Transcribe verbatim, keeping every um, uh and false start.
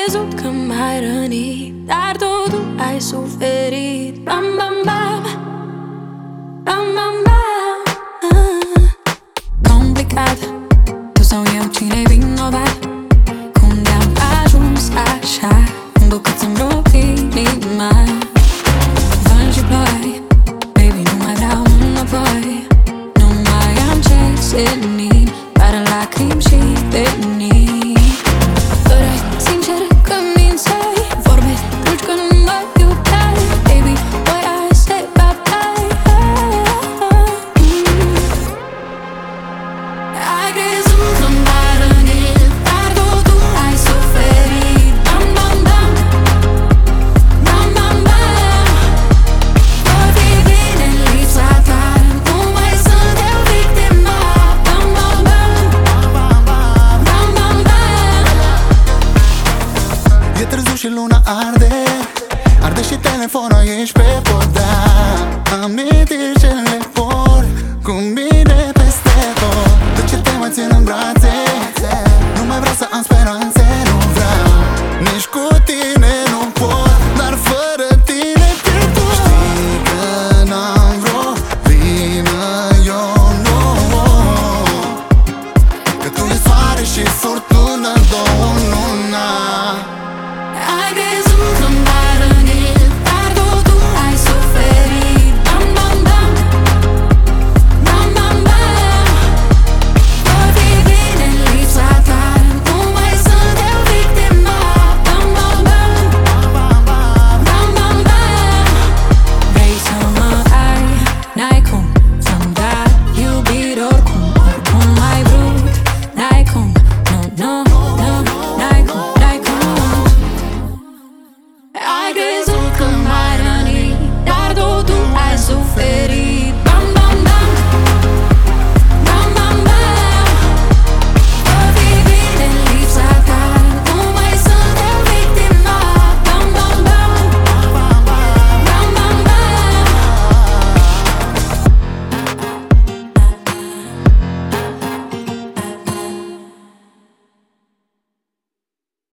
crezut că m-ai rănit, dar totul ai suferit. Bam, bam, bam, bam, bam, bam. ah. Complicat, tu sau eu, cine-i vinovat? Cum de-am ajuns așa, încât să-mi rup inima. Vânt și ploi, baby, nu mai vreau înapoi. Nu mai am ce senin, doar lacrimi și venin. Păreai sincer că mințeai, vorbe dulci că nu mă iubeai. Baby, boy, I say bye-bye. Ai crezut că m-ai rănit, dar totul ai suferit. Bam, bam, bam, bam, bam, bam. Voi fi bine în lipsa ta, nu mai sunt eu victima. Bam, bam, bam, bam, bam, bam. E târziu și luna arde, arde și telefonul, ești pe podea. Amintiri ce le port cu mine.